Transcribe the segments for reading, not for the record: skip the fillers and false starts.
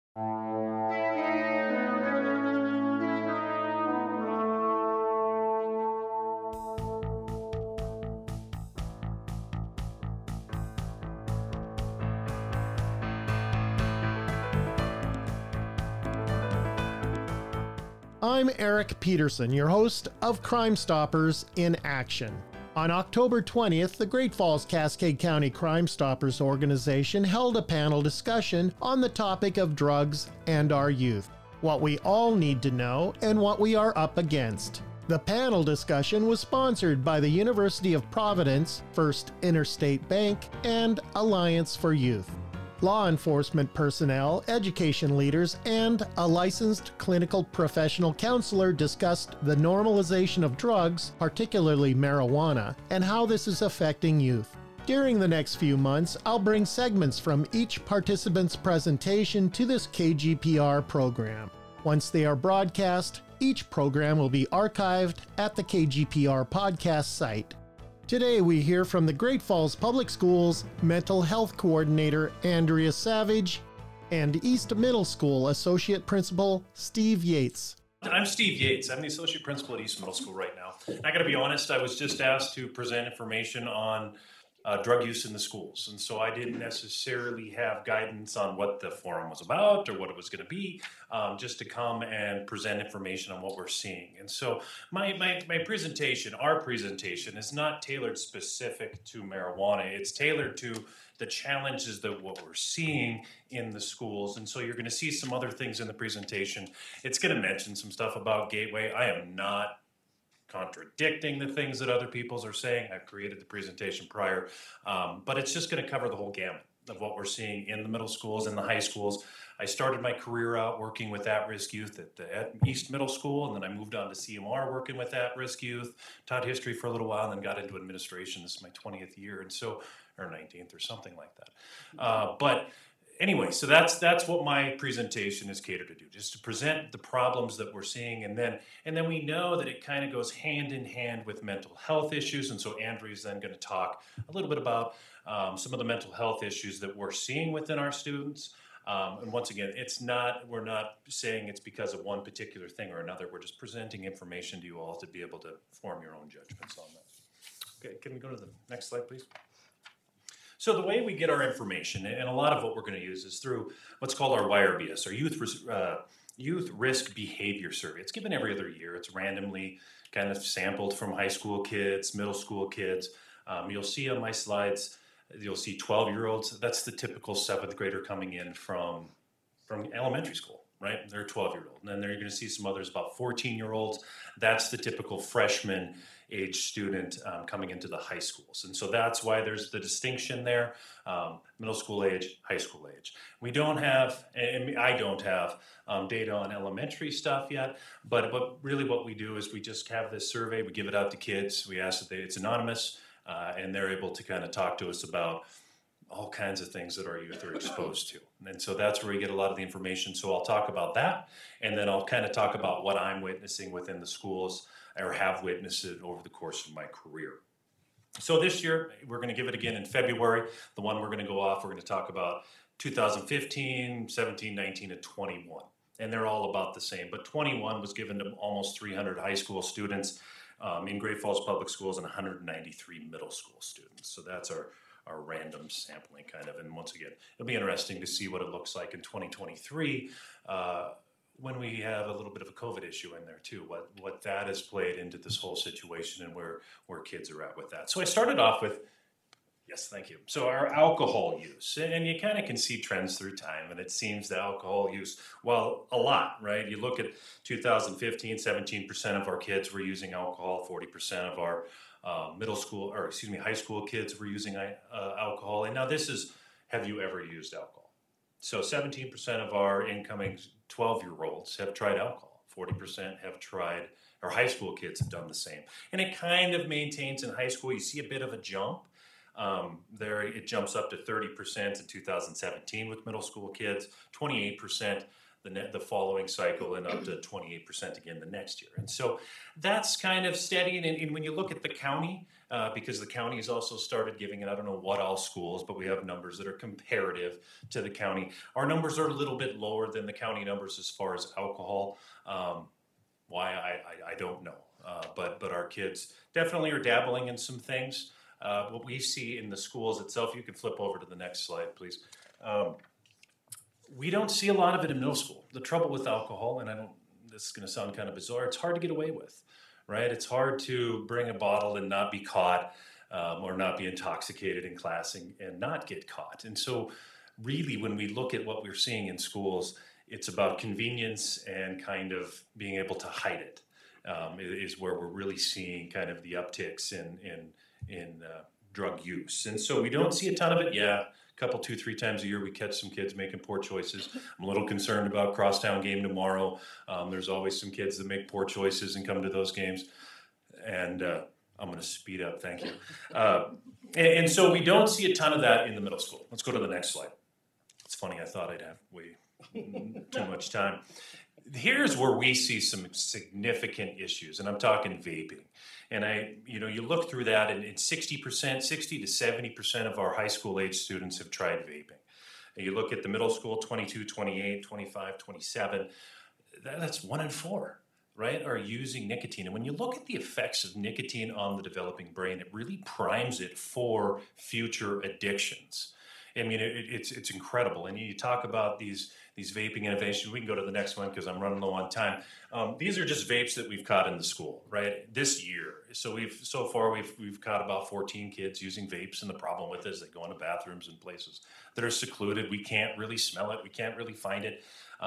I'm Eric Peterson, your host of Crime Stoppers in Action. On October 20th, the Great Falls Cascade County Crime Stoppers organization held a panel discussion on the topic of drugs and our youth, what we all need to know and what we are up against. The panel discussion was sponsored by the University of Providence, First Interstate Bank, and Alliance for Youth. Law enforcement personnel, education leaders, and a licensed clinical professional counselor discussed the normalization of drugs, particularly marijuana, and how this is affecting youth. During the next few months, I'll bring segments from each participant's presentation to this KGPR program. Once they are broadcast, each program will be archived at the KGPR podcast site. Today we hear from the Great Falls Public Schools Mental Health Coordinator Andrea Savage and East Middle School Associate Principal Steve Yates. I'm Steve Yates. I'm the Associate Principal at East Middle School right now. I got to be honest, I was just asked to present information on drug use in the schools. And so I didn't necessarily have guidance on what the forum was about or what it was going to be, just to come and present information on what we're seeing. And so my presentation, our presentation, is not tailored specific to marijuana. It's tailored to the challenges that what we're seeing in the schools. And so you're going to see some other things in the presentation. It's going to mention some stuff about Gateway. I am not contradicting the things that other people are saying. I've created the presentation prior, but it's just going to cover the whole gamut of what we're seeing in the middle schools and the high schools. I started my career out working with at-risk youth at East Middle School, and then I moved on to CMR working with at-risk youth, taught history for a little while, and then got into administration. This is my 20th year, and so, or 19th or something like that. But anyway, so that's what my presentation is catered to do, just to present the problems that we're seeing, and then we know that it kind of goes hand in hand with mental health issues, and so Andrea's then going to talk a little bit about some of the mental health issues that we're seeing within our students. And once again, we're not saying it's because of one particular thing or another. We're just presenting information to you all to be able to form your own judgments on that. Okay, can we go to the next slide, please? So the way we get our information, and a lot of what we're going to use, is through what's called our YRBS, or Youth Risk Behavior Survey. It's given every other year. It's randomly kind of sampled from high school kids, middle school kids. You'll see on my slides, you'll see 12-year-olds. That's the typical 7th grader coming in from elementary school, right? They're a 12-year-old. And then you're going to see some others, about 14-year-olds. That's the typical freshman age student coming into the high schools. And so that's why there's the distinction there, middle school age, high school age. We don't have, and I don't have data on elementary stuff yet, but really what we do is we just have this survey, we give it out to kids, we ask that it's anonymous, and they're able to kind of talk to us about all kinds of things that our youth are exposed to. And so that's where we get a lot of the information. So I'll talk about that, and then I'll kind of talk about what I'm witnessing within the schools or have witnessed it over the course of my career. So this year, we're going to give it again in February. The one we're going to go off, we're going to talk about 2015, 17, 19, and 21. And they're all about the same. But 21 was given to almost 300 high school students in Great Falls Public Schools and 193 middle school students. So that's our random sampling kind of. And once again, it'll be interesting to see what it looks like in 2023 when we have a little bit of a COVID issue in there too, what that has played into this whole situation and where kids are at with that. So I started off with, yes, thank you. So our alcohol use, and you kind of can see trends through time, and it seems the alcohol use, well, a lot, right? You look at 2015, 17% of our kids were using alcohol, 40% of our high school kids were using alcohol. And now this is, have you ever used alcohol? So 17% of our incoming 12-year-olds have tried alcohol. 40% have tried, or high school kids have done the same. And it kind of maintains in high school. You see a bit of a jump. It jumps up to 30% in 2017 with middle school kids, 28% the following cycle, and up to 28% again the next year. And so that's kind of steady. And when you look at the county, because the county has also started giving it, I don't know what all schools, but we have numbers that are comparative to the county. Our numbers are a little bit lower than the county numbers as far as alcohol. Why, I don't know. But our kids definitely are dabbling in some things. What we see in the schools itself, you can flip over to the next slide, please. We don't see a lot of it in middle school. The trouble with alcohol, and this is going to sound kind of bizarre, it's hard to get away with, right? It's hard to bring a bottle and not be caught, or not be intoxicated in class and not get caught. And so really, when we look at what we're seeing in schools, it's about convenience and kind of being able to hide it, is where we're really seeing kind of the upticks in drug use. And so we don't see a ton of it. Yeah, a couple, 2-3 times a year, we catch some kids making poor choices. I'm a little concerned about Crosstown game tomorrow. There's always some kids that make poor choices and come to those games. And I'm going to speed up, thank you. And so we don't see a ton of that in the middle school. Let's go to the next slide. It's funny, I thought I'd have way too much time. Here's where we see some significant issues, and I'm talking vaping. And you look through that, and 60%, 60 to 70% of our high school age students have tried vaping. And you look at the middle school, 22, 28, 25, 27, that's 1 in 4, right, are using nicotine. And when you look at the effects of nicotine on the developing brain, it really primes it for future addictions. I mean, it's incredible. And you talk about these vaping innovations. We can go to the next one because I'm running low on time. These are just vapes that we've caught in the school, right, this year. So far we've caught about 14 kids using vapes, and the problem with it is they go into bathrooms and places that are secluded. We can't really smell it. We can't really find it.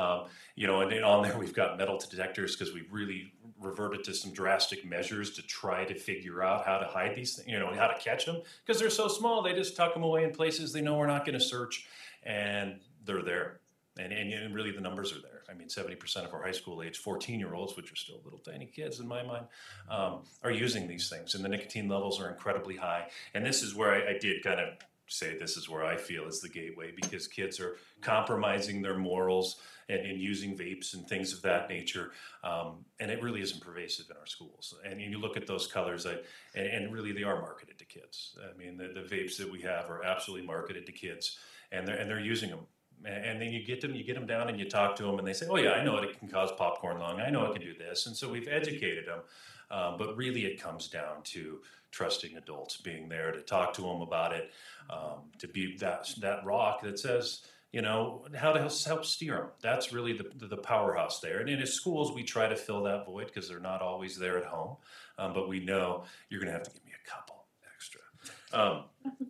And then on there we've got metal detectors because we've really reverted to some drastic measures to try to figure out how to hide these things, how to catch them, because they're so small. They just tuck them away in places they know we're not going to search, and they're there. And really the numbers are there. I mean, 70% of our high school age 14-year-olds, which are still little tiny kids in my mind, are using these things, and the nicotine levels are incredibly high. And this is where I did kind of say this is where I feel is the gateway, because kids are compromising their morals and using vapes and things of that nature, and it really isn't pervasive in our schools. And you look at those colors, and really they are marketed to kids. I mean, the vapes that we have are absolutely marketed to kids, and they're using them. And then you get them down and you talk to them, and they say, oh yeah, I know it can cause popcorn lung. I know it can do this. And so we've educated them. But really it comes down to trusting adults, being there to talk to them about it, to be that rock that says, how to help steer them. That's really the powerhouse there. And in his schools, we try to fill that void because they're not always there at home. But we know you're going to have to give me a couple extra.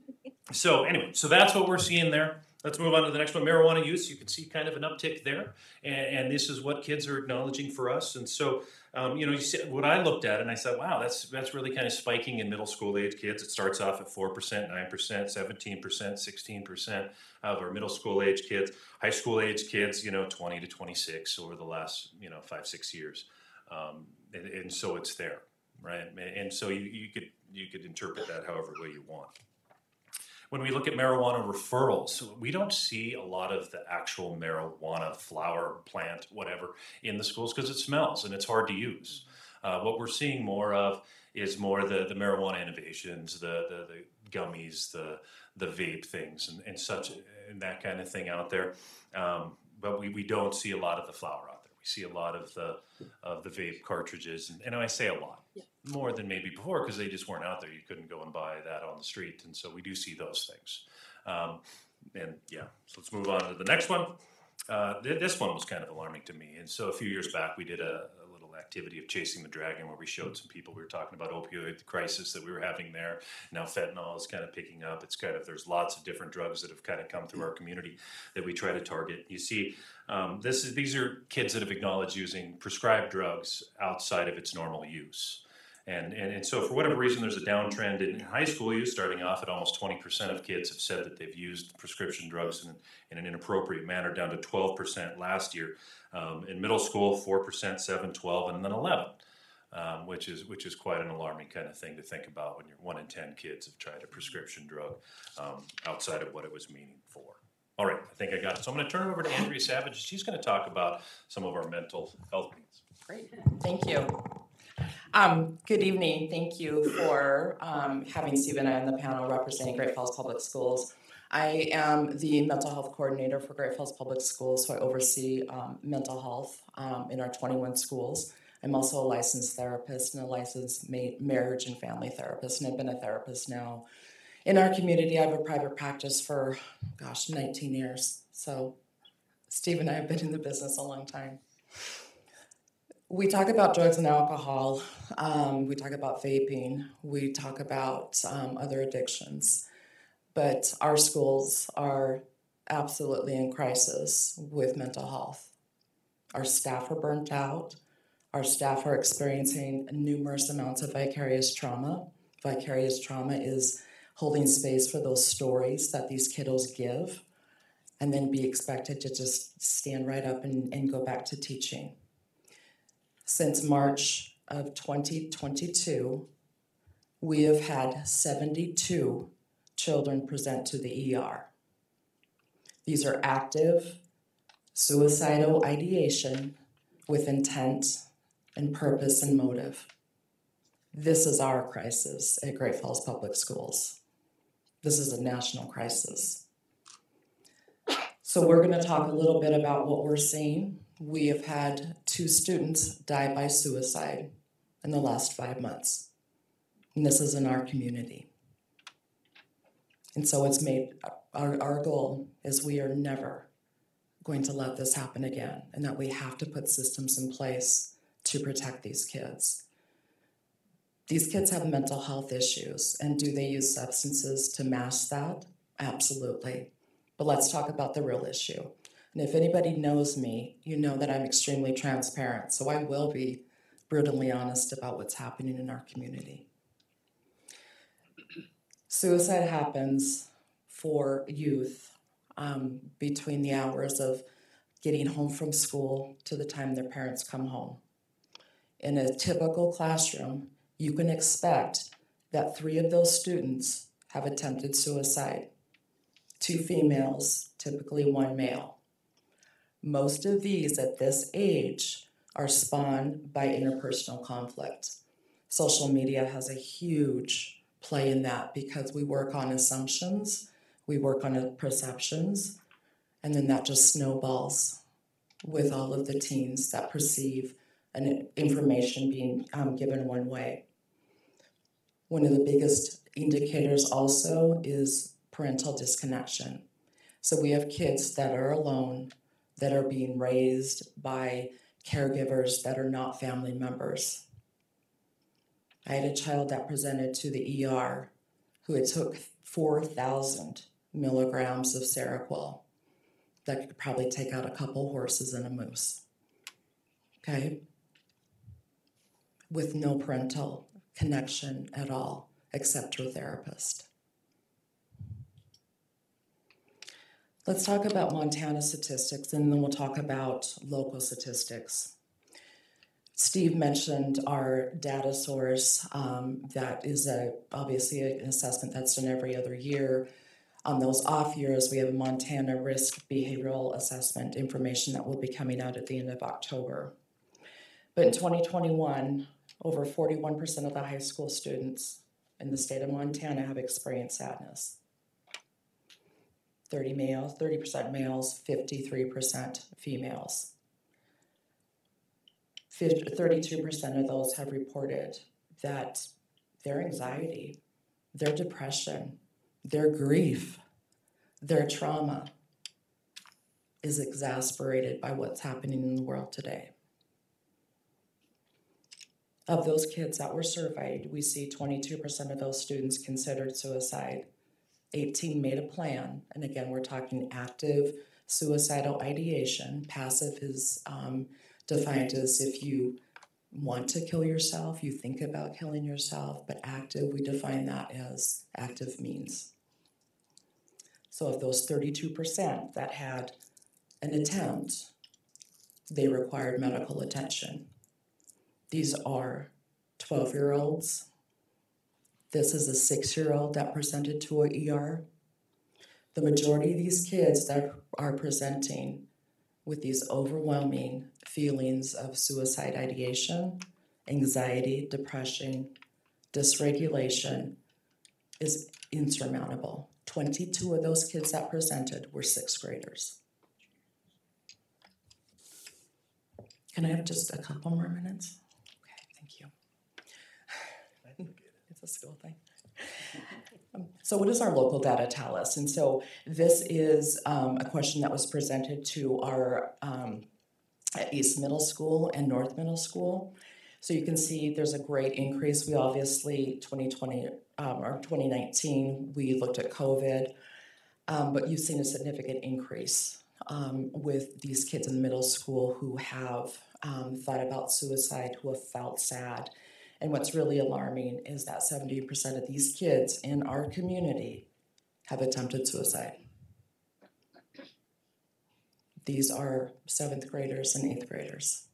So that's what we're seeing there. Let's move on to the next one. Marijuana use, you can see kind of an uptick there. And this is what kids are acknowledging for us. And so, you see what I looked at, and I said, wow, that's really kind of spiking in middle school age kids. It starts off at 4%, 9%, 17%, 16% of our middle school age kids. High school age kids, 20 to 26 over the last, 5-6 years. And so it's there, right? And so you could interpret that however way you want. When we look at marijuana referrals, we don't see a lot of the actual marijuana flower, plant, whatever, in the schools because it smells and it's hard to use. What we're seeing more of is more the marijuana innovations, the gummies, the vape things and such, and that kind of thing out there. But we don't see a lot of the flower out there. We see a lot of the vape cartridges, and I say a lot. Yeah. More than maybe before because they just weren't out there. You couldn't go and buy that on the street, and so we do see those things. So let's move on to the next one. This one was kind of alarming to me, and so a few years back we did a little activity of Chasing the Dragon where we showed some people. We were talking about opioid crisis that we were having there. Now fentanyl is kind of picking up. It's kind of, there's lots of different drugs that have kind of come through our community that we try to target. You see, these are kids that have acknowledged using prescribed drugs outside of its normal use. And so for whatever reason, there's a downtrend in high school use, starting off at almost 20% of kids have said that they've used prescription drugs in an inappropriate manner, down to 12% last year. In middle school, 4%, 7, 12, and then 11, which is quite an alarming kind of thing to think about when you're 1 in 10 kids have tried a prescription drug outside of what it was meaning for. All right, I think I got it. So I'm going to turn it over to Andrea Savage. She's going to talk about some of our mental health needs. Great, thank you. Good evening. Thank you for having Steve and I on the panel representing Great Falls Public Schools. I am the mental health coordinator for Great Falls Public Schools, so I oversee mental health in our 21 schools. I'm also a licensed therapist and a licensed marriage and family therapist, and I've been a therapist now. In our community, I have a private practice for, 19 years. So Steve and I have been in the business a long time. We talk about drugs and alcohol. We talk about vaping. We talk about other addictions. But our schools are absolutely in crisis with mental health. Our staff are burnt out. Our staff are experiencing numerous amounts of vicarious trauma. Vicarious trauma is holding space for those stories that these kiddos give and then be expected to just stand right up and go back to teaching. Since March of 2022, we have had 72 children present to the ER. These are active suicidal ideation with intent and purpose and motive. This is our crisis at Great Falls Public Schools. This is a national crisis. So we're going to talk a little bit about what we're seeing. We have had 2 students die by suicide in the last 5 months. And this is in our community. And so it's made, our goal is we are never going to let this happen again, and that we have to put systems in place to protect these kids. These kids have mental health issues, and do they use substances to mask that? Absolutely. But let's talk about the real issue. And if anybody knows me, you know that I'm extremely transparent, so I will be brutally honest about what's happening in our community. Suicide happens for youth between the hours of getting home from school to the time their parents come home. In a typical classroom, you can expect that 3 of those students have attempted suicide. 2 females, typically 1 male. Most of these at this age are spawned by interpersonal conflict. Social media has a huge play in that because we work on assumptions, we work on perceptions, and then that just snowballs with all of the teens that perceive an information being given one way. One of the biggest indicators also is parental disconnection. So we have kids that are alone, that are being raised by caregivers that are not family members. I had a child that presented to the ER who had took 4,000 milligrams of Seroquel. That could probably take out a couple horses and a moose. Okay? With no parental connection at all, except to a therapist. Let's talk about Montana statistics, and then we'll talk about local statistics. Steve mentioned our data source. That is obviously an assessment that's done every other year. On those off years, we have a Montana Risk Behavioral Assessment information that will be coming out at the end of October. But in 2021, over 41% of the high school students in the state of Montana have experienced sadness. 30% males, 53% females. 32% of those have reported that their anxiety, their depression, their grief, their trauma is exasperated by what's happening in the world today. Of those kids that were surveyed, we see 22% of those students considered suicide. 18 made a plan, and again, we're talking active suicidal ideation. Passive is defined as if you want to kill yourself, you think about killing yourself, but active, we define that as active means. So of those 32% that had an attempt, they required medical attention. These are 12-year-olds. This is a 6-year-old that presented to an ER. The majority of these kids that are presenting with these overwhelming feelings of suicide ideation, anxiety, depression, dysregulation is insurmountable. 22 of those kids that presented were 6th graders. Can I have just a couple more minutes? Okay, thank you. It's a school thing. So what does our local data tell us? And so this is a question that was presented to our at East Middle School and North Middle School. So you can see there's a great increase. We obviously, 2020 or 2019, we looked at COVID, but you've seen a significant increase with these kids in middle school who have thought about suicide, who have felt sad. And what's really alarming is that 70% of these kids in our community have attempted suicide. These are 7th graders and 8th graders.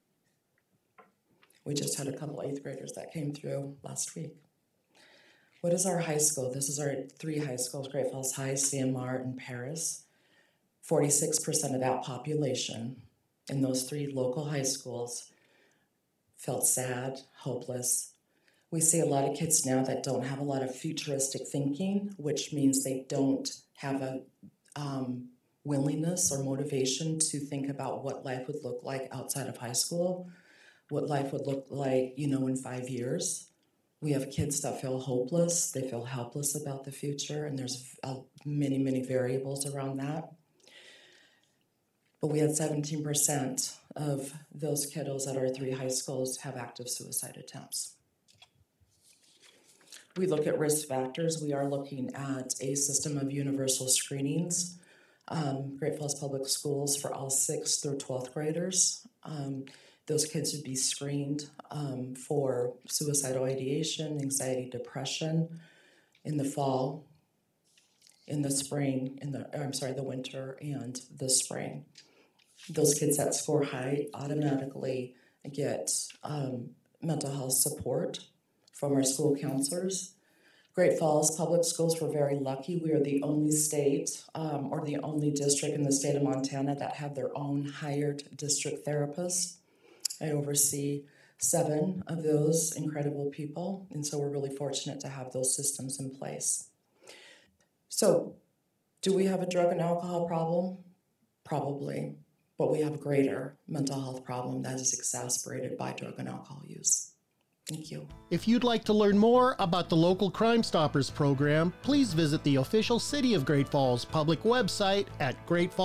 We just had a couple 8th graders that came through last week. What is our high school? This is our 3 high schools, Great Falls High, CMR, and Paris. 46% of that population in those 3 local high schools felt sad, hopeless. We see a lot of kids now that don't have a lot of futuristic thinking, which means they don't have a willingness or motivation to think about what life would look like outside of high school, what life would look like, in 5 years. We have kids that feel hopeless, they feel helpless about the future, and there's many, many variables around that. But we had 17% of those kiddos at our 3 high schools have active suicide attempts. We look at risk factors. We are looking at a system of universal screenings. Great Falls Public Schools for all 6th through 12th graders. Those kids would be screened for suicidal ideation, anxiety, depression in the fall, in the spring, the winter and the spring. Those kids that score high automatically get mental health support from our school counselors. Great Falls Public Schools, we're very lucky. We are the only state or the only district in the state of Montana that have their own hired district therapists. I oversee 7 of those incredible people, and so we're really fortunate to have those systems in place. So, do we have a drug and alcohol problem? Probably. But we have a greater mental health problem that is exacerbated by drug and alcohol use. Thank you. If you'd like to learn more about the local Crime Stoppers program, please visit the official City of Great Falls public website at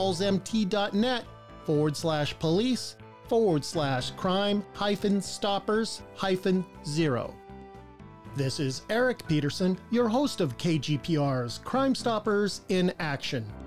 greatfallsmt.net/police/crime-stoppers-0. This is Eric Peterson, your host of KGPR's Crime Stoppers in Action.